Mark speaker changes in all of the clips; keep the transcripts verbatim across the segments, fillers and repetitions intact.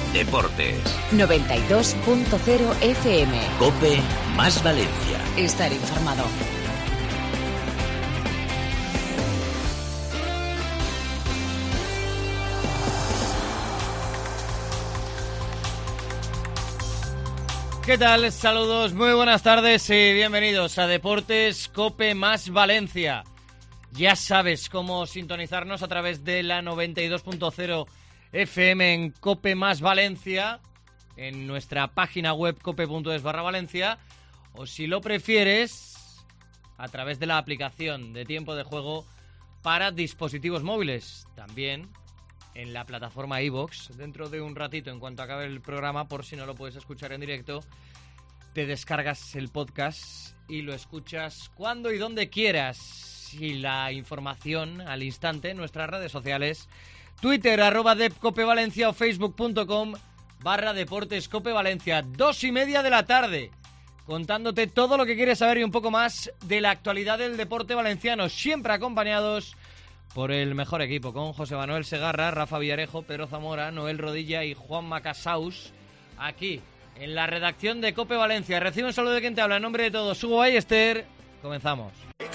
Speaker 1: Deportes.
Speaker 2: noventa y dos punto cero F M.
Speaker 1: COPE más Valencia.
Speaker 2: Estar informado.
Speaker 3: ¿Qué tal? Saludos, muy buenas tardes y bienvenidos a Deportes COPE más Valencia. Ya sabes cómo sintonizarnos a través de la noventa y dos punto cero F M en COPE más Valencia, en nuestra página web cope punto es barra Valencia, o si lo prefieres, a través de la aplicación de tiempo de juego para dispositivos móviles. También en la plataforma iVoox. Dentro de un ratito, en cuanto acabe el programa, por si no lo puedes escuchar en directo, te descargas el podcast y lo escuchas cuando y donde quieras. Y la información al instante en nuestras redes sociales: Twitter, arroba depcopevalencia, o facebook punto com barra deportes cope Valencia. Dos y media de la tarde, contándote todo lo que quieres saber y un poco más de la actualidad del deporte valenciano, siempre acompañados por el mejor equipo, con José Manuel Segarra, Rafa Villarejo, Pedro Zamora, Noel Rodilla y Juan Macasaus, aquí en la redacción de COPE Valencia. Recibe un saludo de quien te habla en nombre de todos, Hugo Ballester. Comenzamos.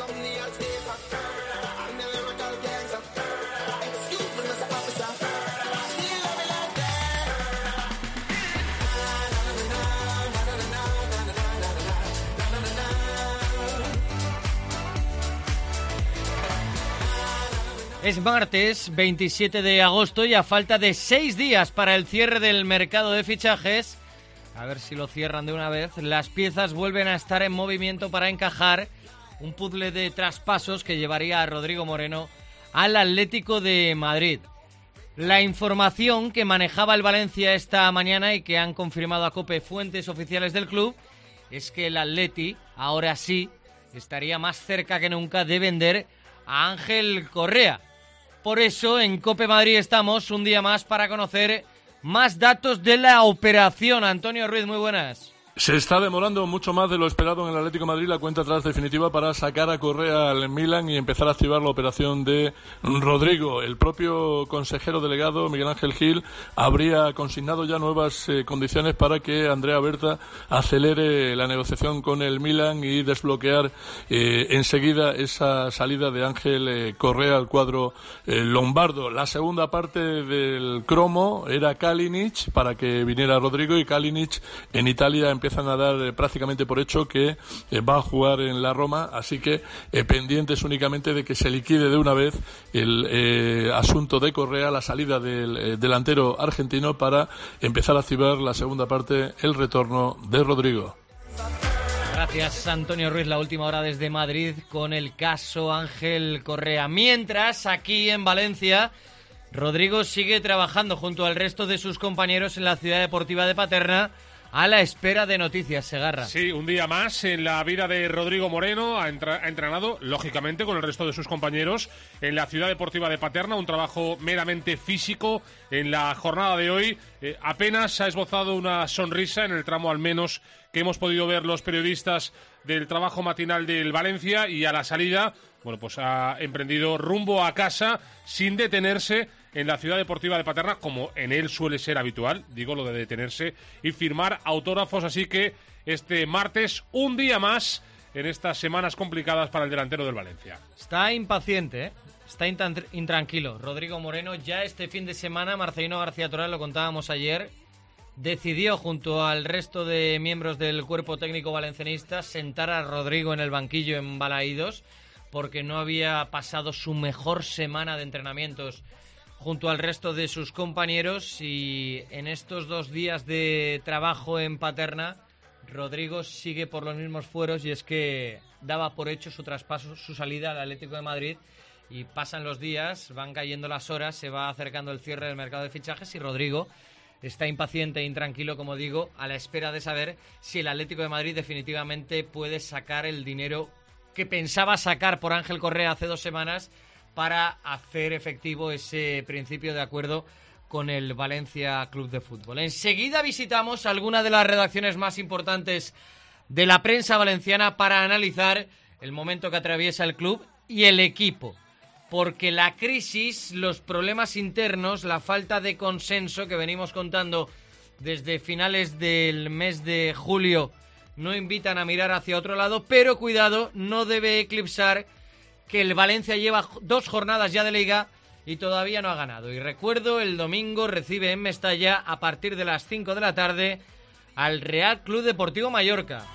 Speaker 3: Es martes veintisiete de agosto y a falta de seis días para el cierre del mercado de fichajes, a ver si lo cierran de una vez, las piezas vuelven a estar en movimiento para encajar un puzzle de traspasos que llevaría a Rodrigo Moreno al Atlético de Madrid. La información que manejaba el Valencia esta mañana y que han confirmado a COPE fuentes oficiales del club es que el Atleti, ahora sí, estaría más cerca que nunca de vender a Ángel Correa. Por eso en COPE Madrid estamos un día más para conocer más datos de la operación. Antonio Ruiz, muy buenas.
Speaker 4: Se está demorando mucho más de lo esperado en el Atlético de Madrid la cuenta atrás definitiva para sacar a Correa al Milan y empezar a activar la operación de Rodrigo. El propio consejero delegado, Miguel Ángel Gil, habría consignado ya nuevas eh, condiciones para que Andrea Berta acelere la negociación con el Milan y desbloquear eh, enseguida esa salida de Ángel eh, Correa al cuadro eh, lombardo. La segunda parte del cromo era Kalinic para que viniera Rodrigo, y Kalinic en Italia empezó empiezan a dar eh, prácticamente por hecho que eh, va a jugar en la Roma, así que eh, pendientes únicamente de que se liquide de una vez el eh, asunto de Correa, la salida del eh, delantero argentino, para empezar a activar la segunda parte, el retorno de Rodrigo.
Speaker 3: Gracias, Antonio Ruiz. La última hora desde Madrid con el caso Ángel Correa. Mientras, aquí en Valencia, Rodrigo sigue trabajando junto al resto de sus compañeros en la Ciudad Deportiva de Paterna, a la espera de noticias. Segarra.
Speaker 5: Sí, un día más en la vida de Rodrigo Moreno. Ha, entra- ha entrenado, lógicamente, con el resto de sus compañeros en la Ciudad Deportiva de Paterna. Un trabajo meramente físico en la jornada de hoy. Eh, apenas ha esbozado una sonrisa en el tramo, al menos, que hemos podido ver los periodistas del trabajo matinal del Valencia. Y a la salida, bueno, pues ha emprendido rumbo a casa sin detenerse en la Ciudad Deportiva de Paterna, como en él suele ser habitual, digo lo de detenerse y firmar autógrafos. Así que este martes, un día más en estas semanas complicadas para el delantero del Valencia.
Speaker 3: Está impaciente, ¿eh? Está intan- intranquilo. Rodrigo Moreno ya este fin de semana, Marcelino García Toral, lo contábamos ayer, decidió junto al resto de miembros del cuerpo técnico valencianista sentar a Rodrigo en el banquillo en Balaídos, porque no había pasado su mejor semana de entrenamientos junto al resto de sus compañeros, y en estos dos días de trabajo en Paterna, Rodrigo sigue por los mismos fueros, y es que daba por hecho su traspaso, su salida al Atlético de Madrid, y pasan los días, van cayendo las horas, se va acercando el cierre del mercado de fichajes y Rodrigo está impaciente e intranquilo, como digo, a la espera de saber si el Atlético de Madrid definitivamente puede sacar el dinero que pensaba sacar por Ángel Correa hace dos semanas para hacer efectivo ese principio de acuerdo con el Valencia Club de Fútbol. Enseguida visitamos alguna de las redacciones más importantes de la prensa valenciana para analizar el momento que atraviesa el club y el equipo, porque la crisis, los problemas internos, la falta de consenso que venimos contando desde finales del mes de julio no invitan a mirar hacia otro lado, pero cuidado, no debe eclipsar que el Valencia lleva dos jornadas ya de Liga y todavía no ha ganado. Y recuerdo, el domingo recibe en Mestalla a partir de las cinco de la tarde al Real Club Deportivo Mallorca.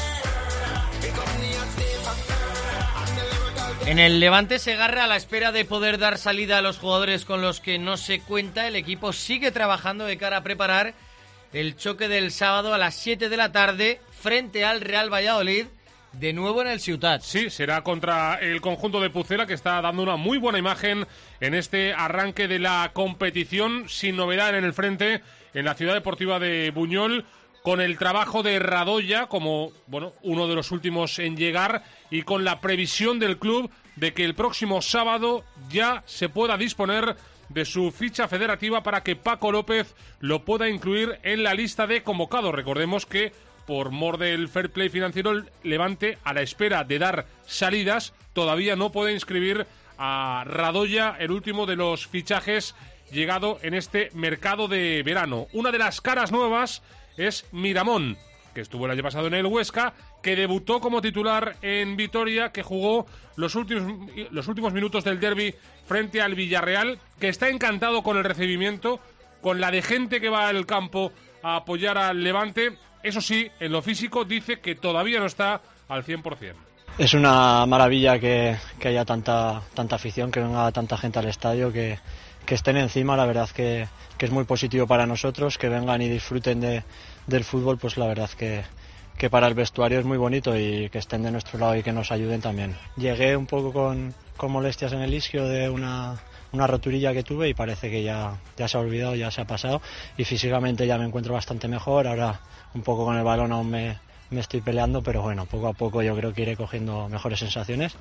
Speaker 3: En el Levante Segarra, a la espera de poder dar salida a los jugadores con los que no se cuenta, el equipo sigue trabajando de cara a preparar el choque del sábado a las siete de la tarde frente al Real Valladolid, de nuevo en el Ciutat.
Speaker 5: Sí, será contra el conjunto de Pucela, que está dando una muy buena imagen en este arranque de la competición, sin novedad en el frente, en la Ciudad Deportiva de Buñol, con el trabajo de Radoya como bueno uno de los últimos en llegar y con la previsión del club de que el próximo sábado ya se pueda disponer de su ficha federativa para que Paco López lo pueda incluir en la lista de convocados. Recordemos que por mor del fair play financiero, el Levante, a la espera de dar salidas, todavía no puede inscribir a Radoya, el último de los fichajes llegado en este mercado de verano. Una de las caras nuevas es Miramón, que estuvo el año pasado en el Huesca, que debutó como titular en Vitoria, que jugó los últimos, los últimos minutos del derbi frente al Villarreal, que está encantado con el recibimiento, con la de gente que va al campo a apoyar al Levante. Eso sí, en lo físico dice que todavía no está al cien por ciento.
Speaker 6: Es una maravilla que, que haya tanta, tanta afición, que venga tanta gente al estadio, que, que estén encima. La verdad que, que es muy positivo para nosotros, que vengan y disfruten de, del fútbol, pues la verdad que, que para el vestuario es muy bonito, y que estén de nuestro lado y que nos ayuden también. Llegué un poco con, con molestias en el isquio de una, una roturilla que tuve, y parece que ya, ya se ha olvidado, ya se ha pasado, y físicamente ya me encuentro bastante mejor. Ahora un poco con el balón aún me, me estoy peleando, pero bueno, poco a poco yo creo que iré cogiendo mejores sensaciones.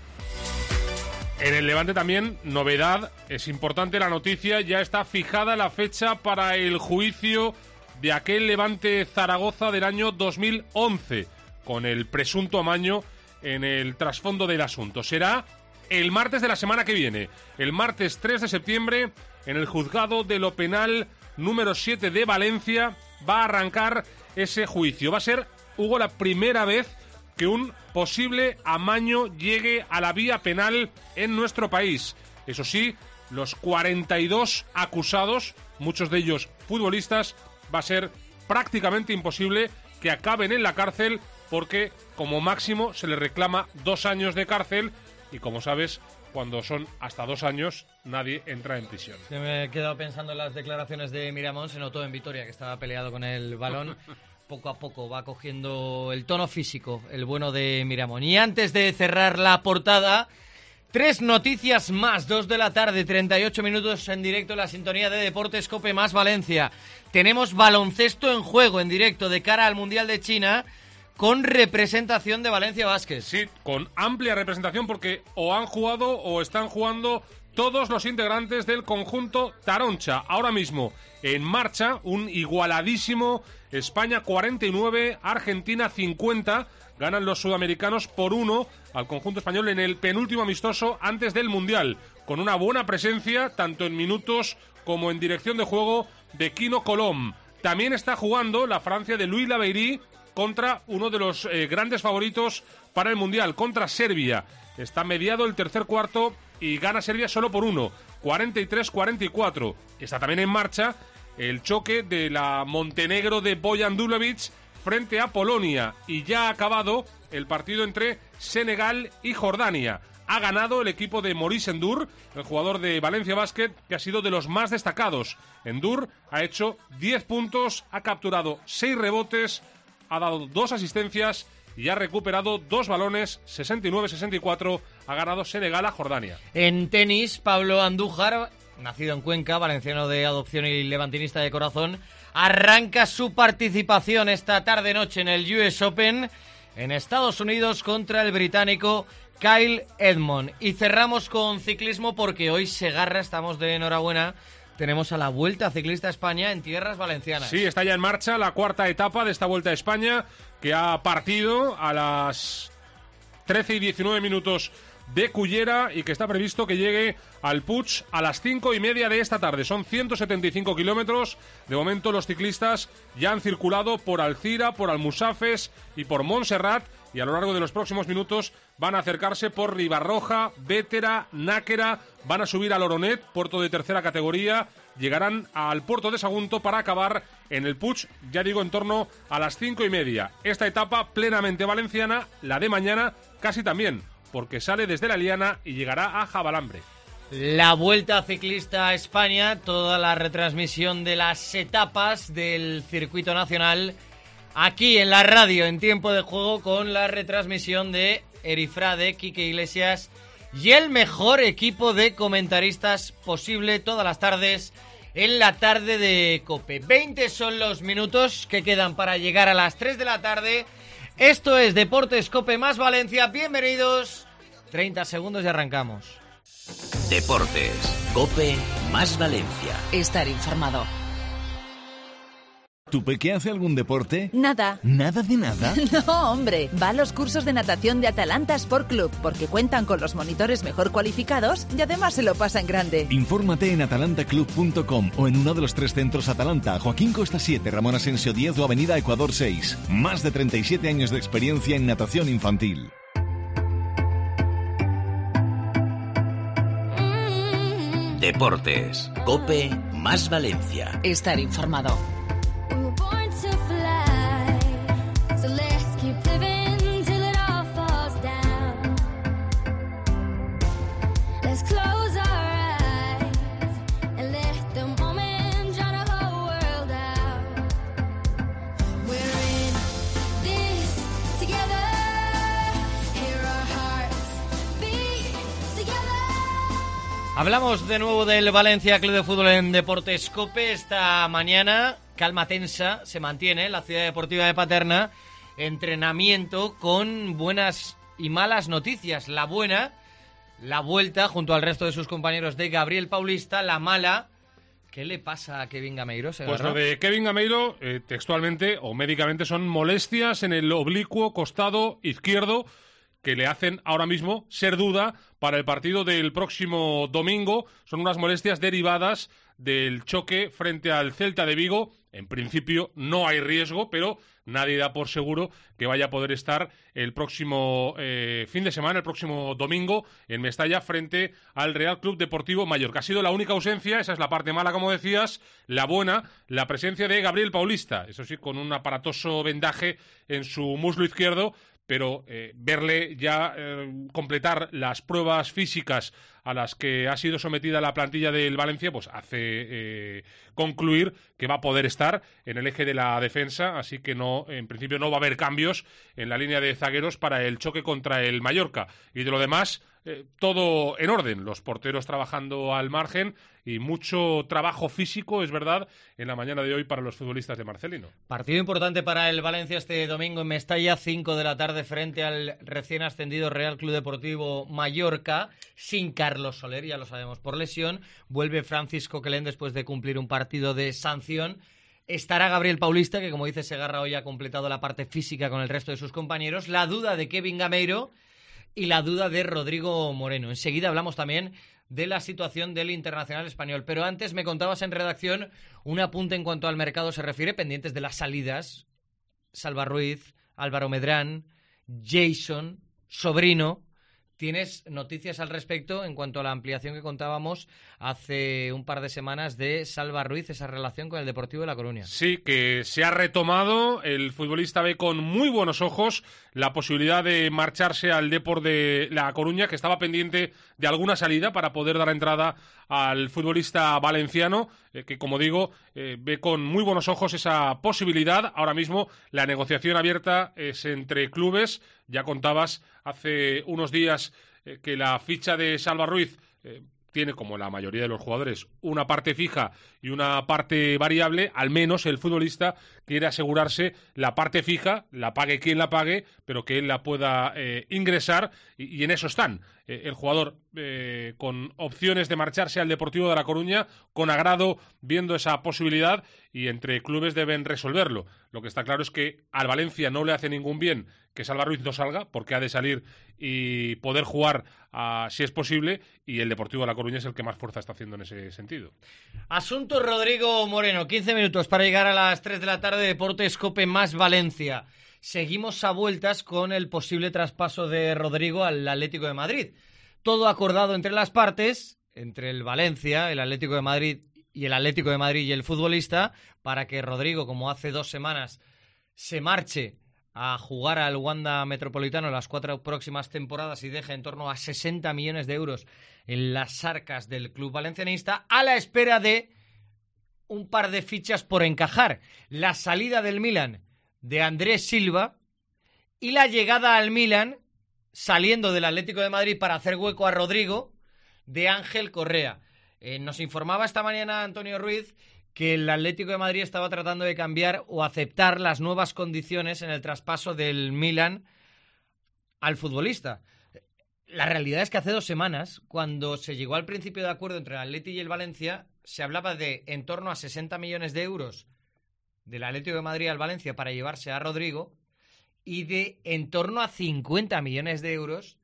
Speaker 5: En el Levante también, novedad, es importante la noticia, ya está fijada la fecha para el juicio de aquel Levante Zaragoza del año dos mil once, con el presunto amaño en el trasfondo del asunto. Será el martes de la semana que viene, el martes tres de septiembre, en el juzgado de lo penal número siete de Valencia, va a arrancar ese juicio. Va a ser, Hugo, la primera vez que un posible amaño llegue a la vía penal en nuestro país. Eso sí, los cuarenta y dos acusados, muchos de ellos futbolistas, va a ser prácticamente imposible que acaben en la cárcel, porque como máximo se les reclama dos años de cárcel, y como sabes, cuando son hasta dos años, nadie entra en prisión.
Speaker 3: Se me he quedado pensando en las declaraciones de Miramón, se notó en Vitoria que estaba peleado con el balón. Poco a poco va cogiendo el tono físico, el bueno de Miramón. Y antes de cerrar la portada, tres noticias más, dos de la tarde, treinta y ocho minutos en directo en la sintonía de Deportes COPE más Valencia. Tenemos baloncesto en juego en directo de cara al Mundial de China, con representación de Valencia Basket.
Speaker 5: Sí, con amplia representación, porque o han jugado o están jugando todos los integrantes del conjunto Taroncha. Ahora mismo en marcha un igualadísimo España cuarenta y nueve, Argentina cincuenta. Ganan los sudamericanos por uno al conjunto español en el penúltimo amistoso antes del Mundial, con una buena presencia tanto en minutos como en dirección de juego de Quino Colom. También está jugando la Francia de Louis Labeyrie contra uno de los eh, grandes favoritos para el Mundial, contra Serbia. Está mediado el tercer cuarto y gana Serbia solo por uno, cuarenta y tres cuarenta y cuatro. Está también en marcha el choque de la Montenegro de Bojan Dulovic frente a Polonia, y ya ha acabado el partido entre Senegal y Jordania. Ha ganado el equipo de Maurice Endur, el jugador de Valencia Basket, que ha sido de los más destacados. Endur ha hecho diez puntos, ha capturado seis rebotes, ha dado dos asistencias y ha recuperado dos balones, sesenta y nueve sesenta y cuatro, ha ganado Senegal a Jordania.
Speaker 3: En tenis, Pablo Andújar, nacido en Cuenca, valenciano de adopción y levantinista de corazón, arranca su participación esta tarde-noche en el U S Open en Estados Unidos contra el británico Kyle Edmond. Y cerramos con ciclismo, porque hoy Segarra, estamos de enhorabuena, tenemos a la Vuelta Ciclista a España en tierras valencianas.
Speaker 5: Sí, está ya en marcha la cuarta etapa de esta Vuelta a España, que ha partido a las trece y diecinueve minutos de Cullera y que está previsto que llegue al Puig a las cinco y media de esta tarde. Son ciento setenta y cinco kilómetros. De momento los ciclistas ya han circulado por Alcira, por Almusafes y por Montserrat, y a lo largo de los próximos minutos van a acercarse por Ribarroja, Bétera, Náquera, van a subir a Loronet, puerto de tercera categoría, llegarán al puerto de Sagunto para acabar en el Puig, ya digo, en torno a las cinco y media. Esta etapa plenamente valenciana, la de mañana casi también, porque sale desde la Liana y llegará a Jabalambre.
Speaker 3: La Vuelta Ciclista a España, toda la retransmisión de las etapas del circuito nacional aquí en la radio en tiempo de juego, con la retransmisión de Erifrade, Quique Iglesias y el mejor equipo de comentaristas posible todas las tardes en la tarde de COPE. veinte son los minutos que quedan para llegar a las tres de la tarde. Esto es Deportes COPE más Valencia. Bienvenidos. treinta segundos y arrancamos.
Speaker 1: Deportes COPE más Valencia.
Speaker 2: Estar informado.
Speaker 7: ¿Tu peque hace algún deporte?
Speaker 8: Nada.
Speaker 7: ¿Nada de nada?
Speaker 8: No, hombre. Va a los cursos de natación de Atalanta Sport Club porque cuentan con los monitores mejor cualificados y además se lo pasa en grande.
Speaker 7: Infórmate en atalanta club punto com o en uno de los tres centros Atalanta, Joaquín Costa siete, Ramón Asensio diez o Avenida Ecuador seis. Más de treinta y siete años de experiencia en natación infantil.
Speaker 1: Deportes COPE más Valencia.
Speaker 2: Estar informado.
Speaker 3: Hablamos de nuevo del Valencia Club de Fútbol en Deportes COPE. Esta mañana, calma tensa se mantiene en la Ciudad Deportiva de Paterna. Entrenamiento con buenas y malas noticias. La buena, la vuelta junto al resto de sus compañeros de Gabriel Paulista. La mala, ¿qué le pasa a Kevin Gameiro?
Speaker 5: Pues lo de Kevin Gameiro, eh, textualmente o médicamente, son molestias en el oblicuo costado izquierdo que le hacen ahora mismo ser duda para el partido del próximo domingo. Son unas molestias derivadas del choque frente al Celta de Vigo. En principio no hay riesgo, pero nadie da por seguro que vaya a poder estar el próximo eh, fin de semana, el próximo domingo, en Mestalla frente al Real Club Deportivo Mallorca. Ha sido la única ausencia, esa es la parte mala, como decías. La buena, la presencia de Gabriel Paulista, eso sí, con un aparatoso vendaje en su muslo izquierdo, pero eh, verle ya eh, completar las pruebas físicas a las que ha sido sometida la plantilla del Valencia, pues hace eh, concluir que va a poder estar en el eje de la defensa, así que no, en principio no va a haber cambios en la línea de zagueros para el choque contra el Mallorca. Y de lo demás, eh, todo en orden, los porteros trabajando al margen y mucho trabajo físico, es verdad, en la mañana de hoy para los futbolistas de Marcelino.
Speaker 3: Partido importante para el Valencia este domingo en Mestalla, cinco de la tarde, frente al recién ascendido Real Club Deportivo Mallorca, sin Carlos Soler, ya lo sabemos, por lesión. Vuelve Francisco Quelén después de cumplir un partido de sanción. Estará Gabriel Paulista, que como dice Segarra hoy ha completado la parte física con el resto de sus compañeros. La duda de Kevin Gameiro y la duda de Rodrigo Moreno. Enseguida hablamos también de la situación del internacional español. Pero antes me contabas en redacción un apunte en cuanto al mercado se refiere, pendientes de las salidas. Salva Ruiz, Álvaro Medrán, Jason, Sobrino. ¿Tienes noticias al respecto en cuanto a la ampliación que contábamos hace un par de semanas de Salva Ruiz, esa relación con el Deportivo de La Coruña?
Speaker 5: Sí, que se ha retomado. El futbolista ve con muy buenos ojos la posibilidad de marcharse al Depor de La Coruña, que estaba pendiente de alguna salida para poder dar entrada al futbolista valenciano, eh, que como digo, eh, ve con muy buenos ojos esa posibilidad. Ahora mismo la negociación abierta es entre clubes. Ya contabas hace unos días eh, que la ficha de Salva Ruiz eh, tiene, como la mayoría de los jugadores, una parte fija y una parte variable, al menos el futbolista quiere asegurarse la parte fija, la pague quien la pague, pero que él la pueda eh, ingresar, y, y en eso están. Eh, el jugador eh, con opciones de marcharse al Deportivo de La Coruña, con agrado, viendo esa posibilidad, y entre clubes deben resolverlo. Lo que está claro es que al Valencia no le hace ningún bien que Salva Ruiz no salga, porque ha de salir y poder jugar uh, si es posible, y el Deportivo de La Coruña es el que más fuerza está haciendo en ese sentido.
Speaker 3: Asunto Rodrigo Moreno, quince minutos para llegar a las tres de la tarde, Deportes Cope más Valencia. Seguimos a vueltas con el posible traspaso de Rodrigo al Atlético de Madrid. Todo acordado entre las partes, entre el Valencia, el Atlético de Madrid y el Atlético de Madrid y el futbolista, para que Rodrigo, como hace dos semanas, se marche a jugar al Wanda Metropolitano las cuatro próximas temporadas y deje en torno a sesenta millones de euros en las arcas del club valencianista, a la espera de un par de fichas por encajar. La salida del Milan de Andrés Silva y la llegada al Milan, saliendo del Atlético de Madrid para hacer hueco a Rodrigo, de Ángel Correa. Eh, nos informaba esta mañana Antonio Ruiz que el Atlético de Madrid estaba tratando de cambiar o aceptar las nuevas condiciones en el traspaso del Milan al futbolista. La realidad es que hace dos semanas, cuando se llegó al principio de acuerdo entre el Atleti y el Valencia, se hablaba de en torno a sesenta millones de euros del Atlético de Madrid al Valencia para llevarse a Rodrigo, y de en torno a cincuenta millones de euros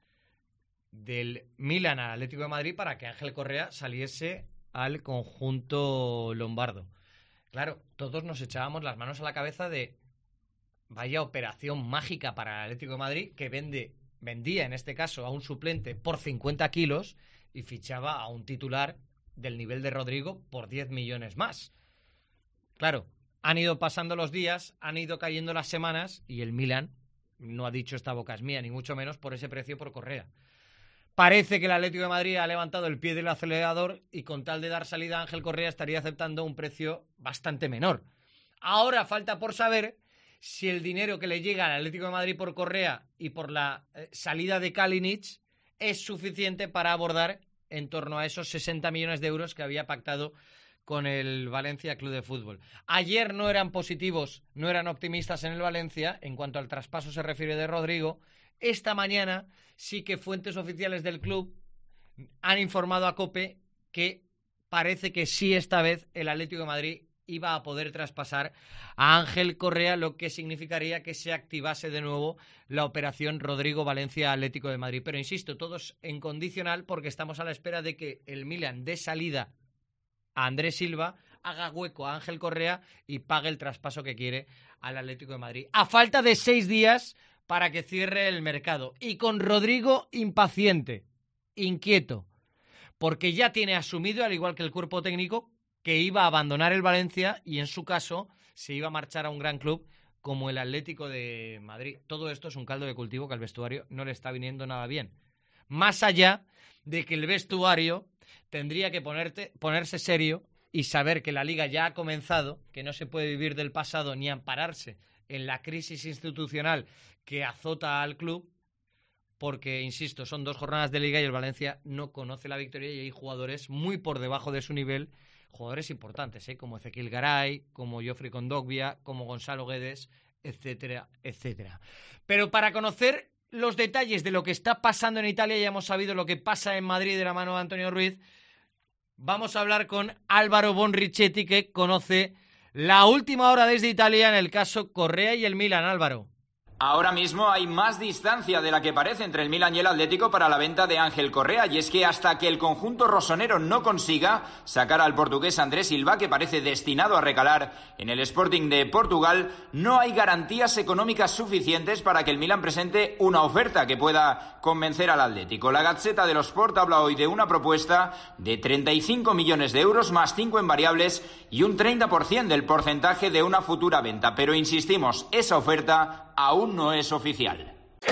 Speaker 3: del Milan al Atlético de Madrid para que Ángel Correa saliese al conjunto lombardo. Claro, todos nos echábamos las manos a la cabeza de vaya operación mágica para el Atlético de Madrid, que vende, vendía en este caso a un suplente por cincuenta kilos y fichaba a un titular del nivel de Rodrigo por diez millones más. Claro, han ido pasando los días, han ido cayendo las semanas y el Milan no ha dicho esta boca es mía, ni mucho menos por ese precio por Correa. Parece que el Atlético de Madrid ha levantado el pie del acelerador y con tal de dar salida a Ángel Correa estaría aceptando un precio bastante menor. Ahora falta por saber si el dinero que le llega al Atlético de Madrid por Correa y por la eh, salida de Kalinic es suficiente para abordar en torno a esos sesenta millones de euros que había pactado con el Valencia Club de Fútbol. Ayer no eran positivos, no eran optimistas en el Valencia en cuanto al traspaso se refiere de Rodrigo. Esta mañana sí que fuentes oficiales del club han informado a COPE que parece que sí esta vez el Atlético de Madrid iba a poder traspasar a Ángel Correa, lo que significaría que se activase de nuevo la operación Rodrigo Valencia Atlético de Madrid. Pero insisto, todos en condicional porque estamos a la espera de que el Milan dé salida a Andrés Silva, haga hueco a Ángel Correa y pague el traspaso que quiere al Atlético de Madrid. A falta de seis días para que cierre el mercado. Y con Rodrigo impaciente, inquieto, porque ya tiene asumido, al igual que el cuerpo técnico, que iba a abandonar el Valencia y en su caso se iba a marchar a un gran club como el Atlético de Madrid. Todo esto es un caldo de cultivo que al vestuario no le está viniendo nada bien. Más allá de que el vestuario tendría que ponerte, ponerse serio y saber que la Liga ya ha comenzado, que no se puede vivir del pasado ni ampararse en la crisis institucional que azota al club, porque, insisto, son dos jornadas de Liga y el Valencia no conoce la victoria y hay jugadores muy por debajo de su nivel, jugadores importantes, ¿eh? como Ezequiel Garay, como Joffrey Kondogbia, como Gonzalo Guedes, etcétera, etcétera. Pero para conocer los detalles de lo que está pasando en Italia, ya hemos sabido lo que pasa en Madrid de la mano de Antonio Ruiz, vamos a hablar con Álvaro Bonrichetti, que conoce la última hora desde Italia en el caso Correa y el Milan. Álvaro.
Speaker 9: Ahora mismo hay más distancia de la que parece entre el Milan y el Atlético para la venta de Ángel Correa, y es que hasta que el conjunto rosonero no consiga sacar al portugués Andrés Silva, que parece destinado a recalar en el Sporting de Portugal, no hay garantías económicas suficientes para que el Milan presente una oferta que pueda convencer al Atlético. La Gazzetta dello Sport habla hoy de una propuesta de treinta y cinco millones de euros más cinco en variables y un treinta por ciento del porcentaje de una futura venta, pero insistimos, esa oferta aún no es oficial.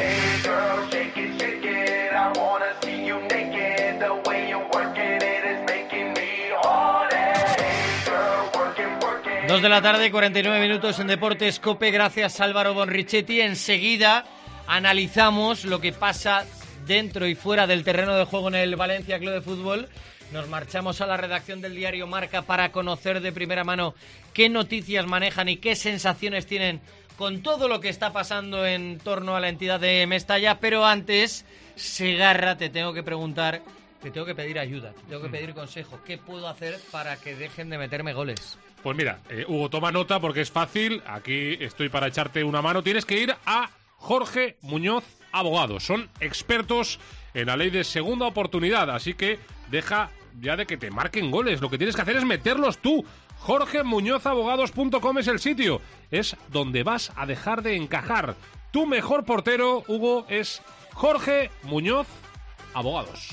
Speaker 3: Dos de la tarde, cuarenta y nueve minutos en Deportes Cope. Gracias, Álvaro Bonrichetti. Enseguida analizamos lo que pasa dentro y fuera del terreno de juego en el Valencia Club de Fútbol nos marchamos a la redacción del diario Marca para conocer de primera mano qué noticias manejan y qué sensaciones tienen con todo lo que está pasando en torno a la entidad de Mestalla. Pero antes, Segarra, te tengo que preguntar, te tengo que pedir ayuda, te tengo que pedir consejo. ¿Qué puedo hacer para que dejen de meterme goles?
Speaker 5: Pues mira, eh, Hugo, toma nota porque es fácil. Aquí estoy para echarte una mano. Tienes que ir a Jorge Muñoz Abogados. Son expertos en la ley de segunda oportunidad, así que deja ya de que te marquen goles. Lo que tienes que hacer es meterlos tú. jorge muñoz abogados punto com es el sitio. Es donde vas a dejar de encajar. Tu mejor portero, Hugo, es Jorge Muñoz Abogados.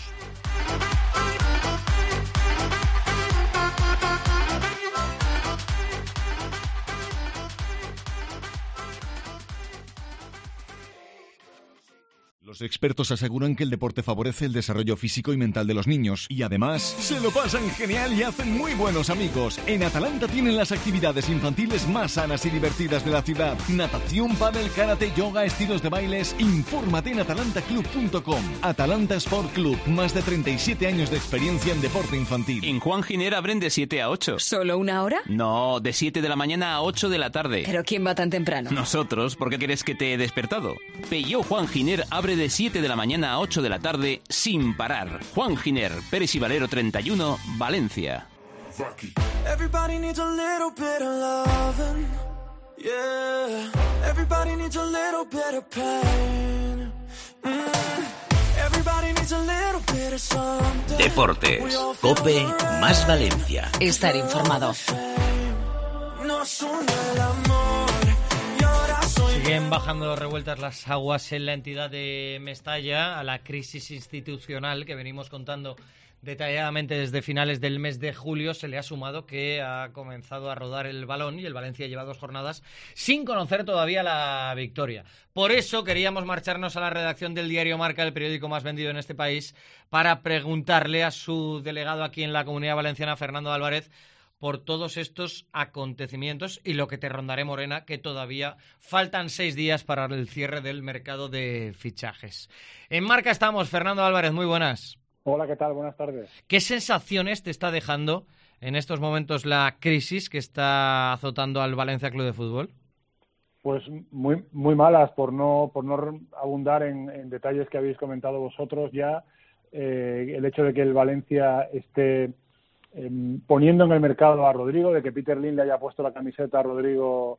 Speaker 7: Los expertos aseguran que el deporte favorece el desarrollo físico y mental de los niños y además se lo pasan genial y hacen muy buenos amigos. En Atalanta tienen las actividades infantiles más sanas y divertidas de la ciudad. Natación, pádel, karate, yoga, estilos de bailes. Infórmate en atalanta club punto com. Atalanta Sport Club, más de treinta y siete años de experiencia en deporte infantil.
Speaker 10: En Juan Giner abren de siete a ocho.
Speaker 2: ¿Solo una hora?
Speaker 10: No, de siete de la mañana a ocho de la tarde.
Speaker 2: ¿Pero quién va tan temprano?
Speaker 10: Nosotros, ¿por qué crees que te he despertado? Peugeot Juan Giner abre de siete de la mañana a ocho de la tarde sin parar. Juan Giner, Pérez y Valero treinta y uno, Valencia.
Speaker 11: Everybody needs a little bit of loving, yeah. Everybody needs a little bit of pain. Mm. Everybody needs a little bit of something.
Speaker 1: Deportes, COPE más Valencia.
Speaker 2: Estar informado.
Speaker 11: Nos une el amor.
Speaker 3: Siguen bajando revueltas las aguas en la entidad de Mestalla a la crisis institucional que venimos contando detalladamente desde finales del mes de julio. Se le ha sumado que ha comenzado a rodar el balón y el Valencia lleva dos jornadas sin conocer todavía la victoria. Por eso queríamos marcharnos a la redacción del diario Marca, el periódico más vendido en este país, para preguntarle a su delegado aquí en la Comunidad Valenciana, Fernando Álvarez, por todos estos acontecimientos y lo que te rondaré, Morena, que todavía faltan seis días para el cierre del mercado de fichajes. En Marca estamos, Fernando Álvarez, muy buenas.
Speaker 12: Hola, ¿qué tal? Buenas tardes.
Speaker 3: ¿Qué sensaciones te está dejando en estos momentos la crisis que está azotando al Valencia Club de Fútbol?
Speaker 12: Pues muy muy malas, por no por no abundar en, en detalles que habéis comentado vosotros ya. Eh, el hecho de que el Valencia esté Eh, poniendo en el mercado a Rodrigo, de que Peter Lim le haya puesto la camiseta a Rodrigo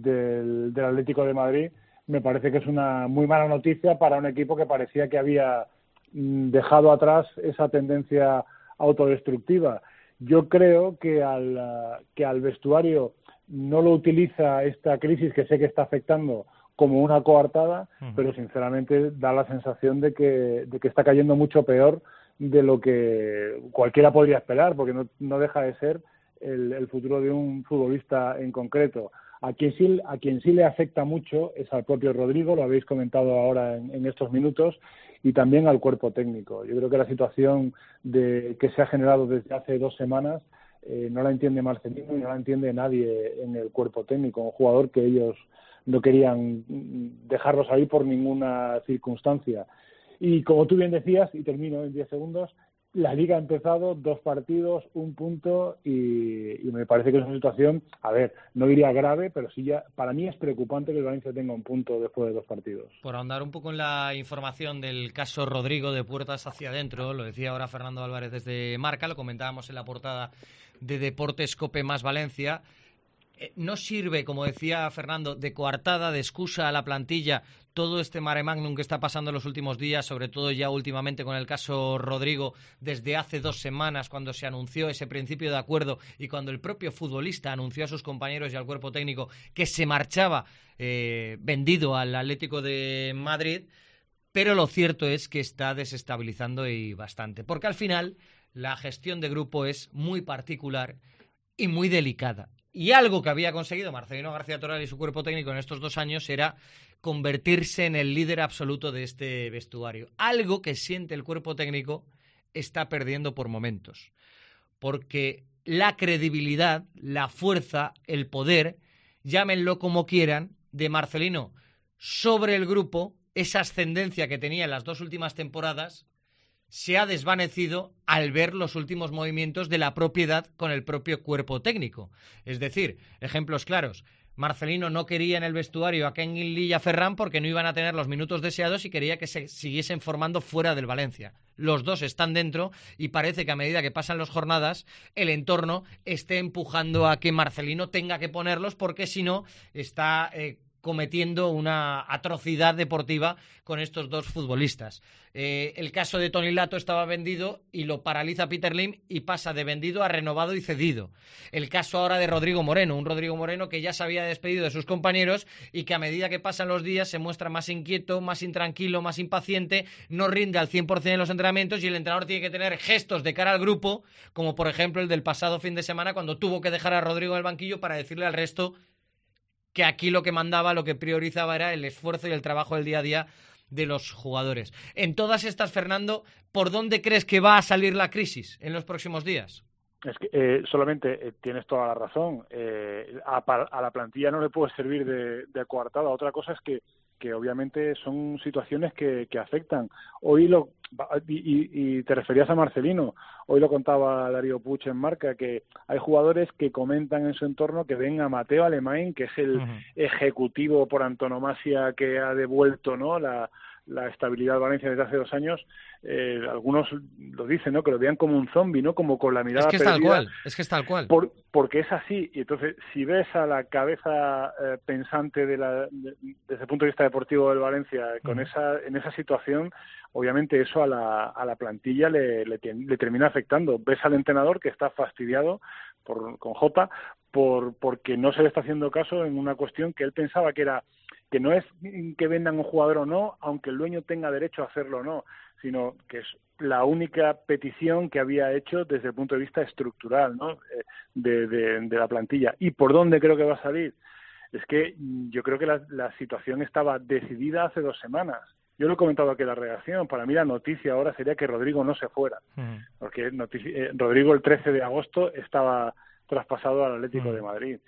Speaker 12: del, del Atlético de Madrid, me parece que es una muy mala noticia para un equipo que parecía que había mm, dejado atrás esa tendencia autodestructiva. Yo creo que al, uh, que al vestuario no lo utiliza esta crisis que sé que está afectando como una coartada, uh-huh. pero sinceramente da la sensación de que, de que está cayendo mucho peor de lo que cualquiera podría esperar, porque no, no deja de ser el, el futuro de un futbolista en concreto. A quien, sí, a quien sí le afecta mucho es al propio Rodrigo, lo habéis comentado ahora en, en estos minutos, y también al cuerpo técnico. Yo creo que la situación de, que se ha generado desde hace dos semanas eh, no la entiende Marcelino y no la entiende nadie en el cuerpo técnico, un jugador que ellos no querían dejarlos ahí por ninguna circunstancia. Y como tú bien decías, y termino en diez segundos, la Liga ha empezado, dos partidos, un punto, y, y me parece que es una situación, a ver, no diría grave, pero sí ya, para mí es preocupante que el Valencia tenga un punto después de dos partidos.
Speaker 3: Por ahondar un poco en la información del caso Rodrigo de puertas hacia adentro, lo decía ahora Fernando Álvarez desde Marca, lo comentábamos en la portada de Deportes COPE más Valencia. No sirve, como decía Fernando, de coartada, de excusa a la plantilla todo este mare magnum que está pasando en los últimos días, sobre todo ya últimamente con el caso Rodrigo, desde hace dos semanas cuando se anunció ese principio de acuerdo y cuando el propio futbolista anunció a sus compañeros y al cuerpo técnico que se marchaba eh, vendido al Atlético de Madrid, pero lo cierto es que está desestabilizando y bastante, porque al final la gestión de grupo es muy particular y muy delicada. Y algo que había conseguido Marcelino García Toral y su cuerpo técnico en estos dos años era convertirse en el líder absoluto de este vestuario. Algo que siente el cuerpo técnico está perdiendo por momentos. Porque la credibilidad, la fuerza, el poder, llámenlo como quieran, de Marcelino sobre el grupo, esa ascendencia que tenía en las dos últimas temporadas, se ha desvanecido al ver los últimos movimientos de la propiedad con el propio cuerpo técnico. Es decir, ejemplos claros. Marcelino no quería en el vestuario a Kenguin y a Ferran porque no iban a tener los minutos deseados y quería que se siguiesen formando fuera del Valencia. Los dos están dentro y parece que a medida que pasan las jornadas el entorno esté empujando a que Marcelino tenga que ponerlos porque si no está eh, cometiendo una atrocidad deportiva con estos dos futbolistas. Eh, el caso de Toni Lato estaba vendido y lo paraliza Peter Lim y pasa de vendido a renovado y cedido. El caso ahora de Rodrigo Moreno, un Rodrigo Moreno que ya se había despedido de sus compañeros y que a medida que pasan los días se muestra más inquieto, más intranquilo, más impaciente, no rinde al cien por cien en los entrenamientos y el entrenador tiene que tener gestos de cara al grupo, como por ejemplo el del pasado fin de semana cuando tuvo que dejar a Rodrigo en el banquillo para decirle al resto que aquí lo que mandaba, lo que priorizaba era el esfuerzo y el trabajo del día a día de los jugadores. En todas estas, Fernando, ¿por dónde crees que va a salir la crisis en los próximos días?
Speaker 12: Es que eh, solamente eh, tienes toda la razón. Eh, a, a la plantilla no le puede servir de, de coartada. Otra cosa es que, que obviamente son situaciones que, que afectan. Hoy lo y, y, y te referías a Marcelino. Hoy lo contaba Darío Puig en Marca, que hay jugadores que comentan en su entorno que ven a Mateo Alemán, que es el uh-huh. ejecutivo por antonomasia que ha devuelto, ¿no?, la, la estabilidad de Valencia desde hace dos años. Eh, algunos lo dicen, ¿no?, que lo vean como un zombi, ¿no?, como con la mirada
Speaker 3: es que es
Speaker 12: perdida.
Speaker 3: Tal cual, es que es tal cual.
Speaker 12: Por, porque es así. Y entonces, si ves a la cabeza eh, pensante de la, de, desde el punto de vista deportivo del Valencia con uh-huh. esa en esa situación, obviamente eso a la, a la plantilla le, le, le termina afectando. Ves al entrenador que está fastidiado por, con Jota por, porque no se le está haciendo caso en una cuestión que él pensaba que era que no es que vendan un jugador o no, aunque el dueño tenga derecho a hacerlo o no, sino que es la única petición que había hecho desde el punto de vista estructural, ¿no?, de, de, de la plantilla. ¿Y por dónde creo que va a salir? Es que yo creo que la, la situación estaba decidida hace dos semanas. Yo lo he comentado aquí en la redacción. Para mí la noticia ahora sería que Rodrigo no se fuera. Uh-huh. Porque noticia, eh, Rodrigo el trece de agosto estaba traspasado al Atlético uh-huh. de Madrid.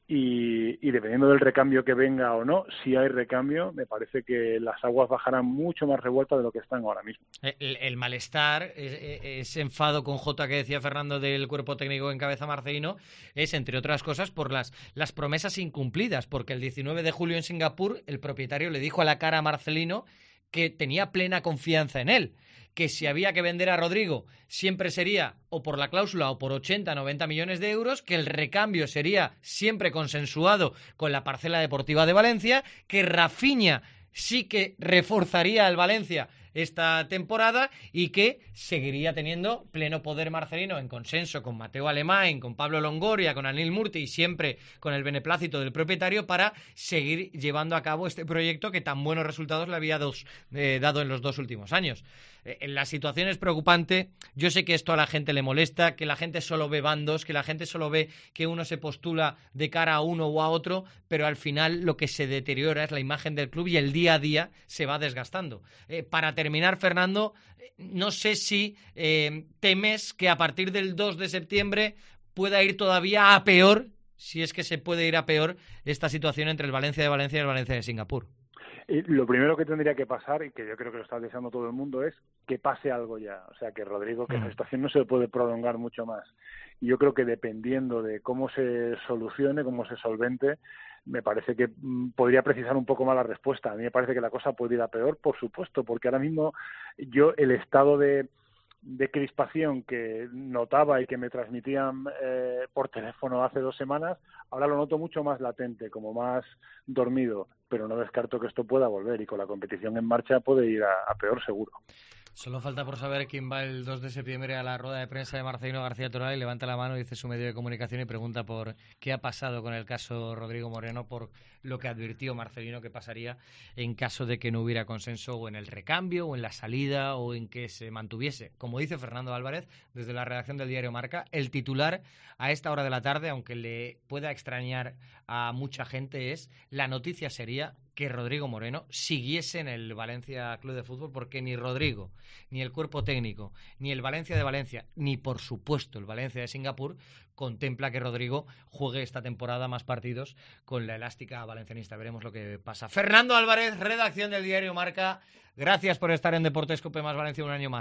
Speaker 12: Y, y dependiendo del recambio que venga o no, si hay recambio, me parece que las aguas bajarán mucho más revueltas de lo que están ahora mismo.
Speaker 3: El, el malestar, ese enfado con Jota que decía Fernando del cuerpo técnico en cabeza Marcelino, es, entre otras cosas, por las, las promesas incumplidas, porque el diecinueve de julio en Singapur el propietario le dijo a la cara a Marcelino que tenía plena confianza en él, que si había que vender a Rodrigo siempre sería o por la cláusula o por ochenta, noventa millones de euros, que el recambio sería siempre consensuado con la parcela deportiva de Valencia, que Rafinha sí que reforzaría al Valencia esta temporada y que seguiría teniendo pleno poder Marcelino en consenso con Mateo Alemán, con Pablo Longoria, con Anil Murti y siempre con el beneplácito del propietario para seguir llevando a cabo este proyecto que tan buenos resultados le había dos, eh, dado en los dos últimos años. Eh, la situación es preocupante. Yo sé que esto a la gente le molesta, que la gente solo ve bandos, que la gente solo ve que uno se postula de cara a uno o a otro, pero al final lo que se deteriora es la imagen del club y el día a día se va desgastando. Eh, para terminar, Fernando, no sé si eh, temes que a partir del dos de septiembre pueda ir todavía a peor, si es que se puede ir a peor, esta situación entre el Valencia de Valencia y el Valencia de Singapur.
Speaker 12: Eh, lo primero que tendría que pasar, y que yo creo que lo está deseando todo el mundo, es que pase algo ya. O sea, que Rodrigo, que mm. esa situación no se puede prolongar mucho más. Y yo creo que dependiendo de cómo se solucione, cómo se solvente, me parece que mm, podría precisar un poco más la respuesta. A mí me parece que la cosa puede ir a peor, por supuesto, porque ahora mismo yo el estado de, de crispación que notaba y que me transmitían eh, por teléfono hace dos semanas, ahora lo noto mucho más latente, como más dormido, pero no descarto que esto pueda volver y con la competición en marcha puede ir a, a peor seguro.
Speaker 3: Solo falta por saber quién va el dos de septiembre a la rueda de prensa de Marcelino García Toral y levanta la mano, dice su medio de comunicación y pregunta por qué ha pasado con el caso Rodrigo Moreno, por lo que advirtió Marcelino que pasaría en caso de que no hubiera consenso o en el recambio o en la salida o en que se mantuviese. Como dice Fernando Álvarez, desde la redacción del diario Marca, el titular a esta hora de la tarde, aunque le pueda extrañar a mucha gente, es la noticia sería que Rodrigo Moreno siguiese en el Valencia Club de Fútbol, porque ni Rodrigo, ni el cuerpo técnico, ni el Valencia de Valencia, ni por supuesto el Valencia de Singapur contempla que Rodrigo juegue esta temporada más partidos con la elástica valencianista. Veremos lo que pasa. Fernando Álvarez, redacción del diario Marca, gracias por estar en Deportes Cope Más Valencia un año más.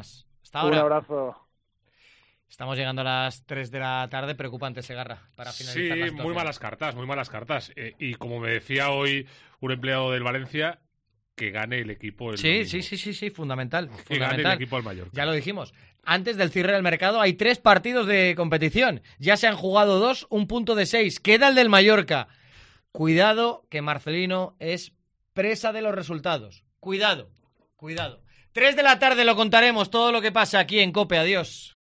Speaker 3: Hasta ahora.
Speaker 12: Un abrazo.
Speaker 3: Estamos llegando a las tres de la tarde, preocupante Segarra, para finalizar
Speaker 5: Sí,
Speaker 3: la situación.
Speaker 5: muy malas cartas, muy malas cartas. Eh, y como me decía hoy un empleado del Valencia, que gane el equipo el
Speaker 3: Sí,
Speaker 5: domingo.
Speaker 3: sí, sí, sí, sí, fundamental.
Speaker 5: Que
Speaker 3: fundamental.
Speaker 5: gane el equipo del Mallorca.
Speaker 3: Ya lo dijimos. Antes del cierre del mercado hay tres partidos de competición. Ya se han jugado dos, un punto de seis. Queda el del Mallorca. Cuidado que Marcelino es presa de los resultados. Cuidado, cuidado. Tres de la tarde lo contaremos todo lo que pasa aquí en COPE. Adiós.